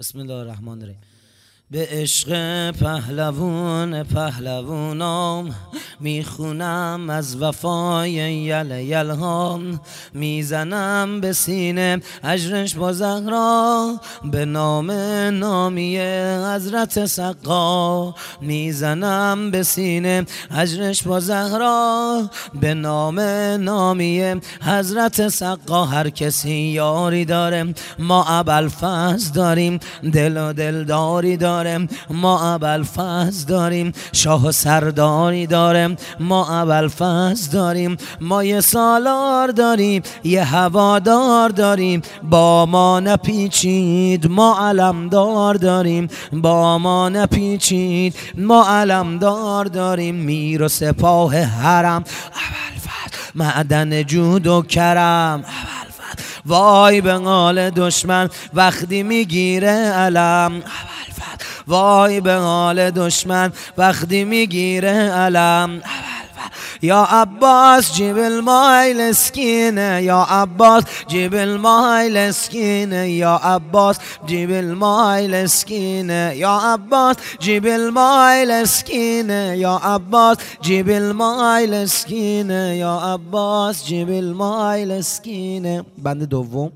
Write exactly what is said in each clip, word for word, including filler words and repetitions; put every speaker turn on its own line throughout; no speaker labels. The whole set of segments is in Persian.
بسم الله الرحمن الرحیم. به عشق پهلوون پهلوونام میخونم از وفای یل یلهام، میزنم به سینه اجرش با زهرا، به نام نامی حضرت سقا. میزنم به سینه اجرش با زهرا، به نام نامی حضرت سقا. هر کسی یاری داره، ما ابوالفضل داریم. دل و دلداری داره، ما ابوالفضل داریم. شاه و سرداری داره، ما ابوالفضل داریم. ما یه سالار داریم، یه هوادار داریم. با ما نپیچید، ما علمدار داریم. با ما نپیچید، ما علمدار داریم. میر و سپاه حرم ابوالفضل، معدن جود و کرم ابوالفضل. وای به حال دشمن وقتی میگیره علم، وای به حال دشمن وقتی میگیره علم. یا عباس جیب المای لسکینه، یا عباس جیب المای لسکینه، یا عباس جیب المای لسکینه، یا عباس جیب المای لسکینه، یا عباس جیب المای لسکینه، یا عباس جیب المای لسکینه. بند دوم.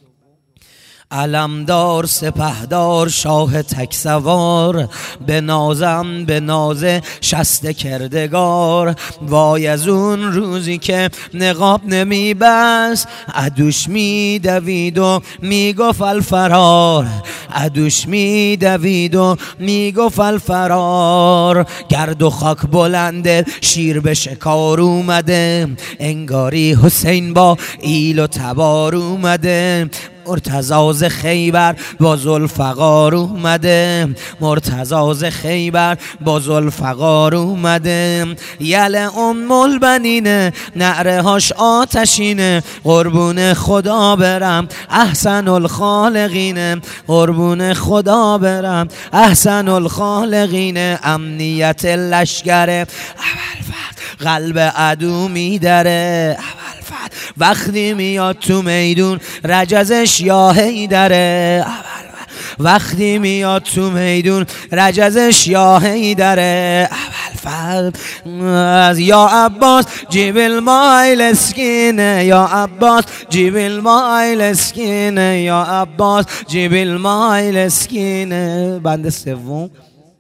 علمدار سپهدار شاه تک سوار، به نازم به ناز شست کردگار. وای از اون روزی که نقاب نمی بست، عدوش می دوید و می گفت الفرار، عدوش می دوید و می گفت الفرار. گرد و خاک بلنده شیر به شکار اومده، انگاری حسین با ایل و تبار اومده. مرتضی ز خیبر با ذوالفقار اومده، مرتضی ز خیبر با ذوالفقار اومده. یل ام البنینه نعره هاش آتشینه، قربون خدا برم احسن الخالقینه، قربون خدا برم احسن الخالقینه. امنیت لشکره ابوالفضل قلب عدو میدره، وقتی میاد تو میدون رجزش یا حیدره. وقتی میاد تو میدون رجزش یا حیدره. ابوالفضل یا عباس جیب المای لسکینه، یا عباس جیب المای لسکینه، یا عباس جیب المای لسکینه. بند سوم.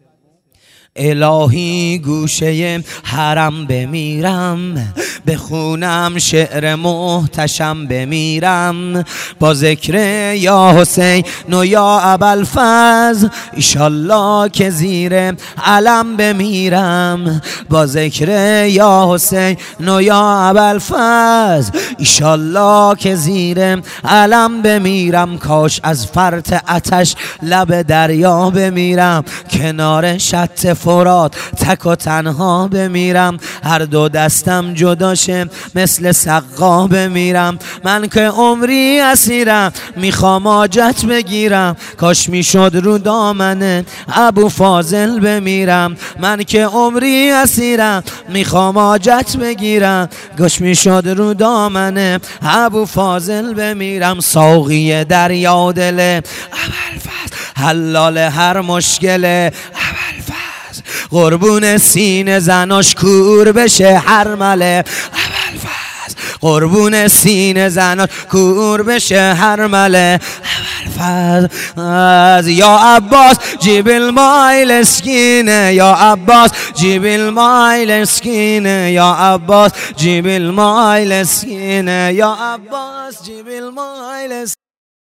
الهی گوشه حرم بمیرم، بخونم شعر محتشم بمیرم. با ذکر یا حسین و یا ابوالفضل، ایشالله که زیر علم بمیرم. با ذکر یا حسین و یا ابوالفضل، ایشالله که زیر علم بمیرم. کاش از فرط آتش لب دریا بمیرم، کنار شط فرات تک و تنها بمیرم. هر دو دستم جدا شه مثل سقا بمیرم. من که عمری اسیرم میخوام حاجت بگیرم، کاش میشد رو دامن ابوفاضل بمیرم. من که عمری اسیرم میخوام حاجت بگیرم، کاش میشد رو دامن ابوفاضل بمیرم. ساقی دریا دل ابوالفضل، حلال هر مشکل قربون سینه زناش کور بشه هر مله ابوالفضل، قربون سینه زناش کور بشه هر مله ابوالفضل. یا عباس جیب المای لسکینه، یا عباس جیب المای لسکینه، یا عباس جیب المای لسکینه، یا عباس جیب المای لسکینه.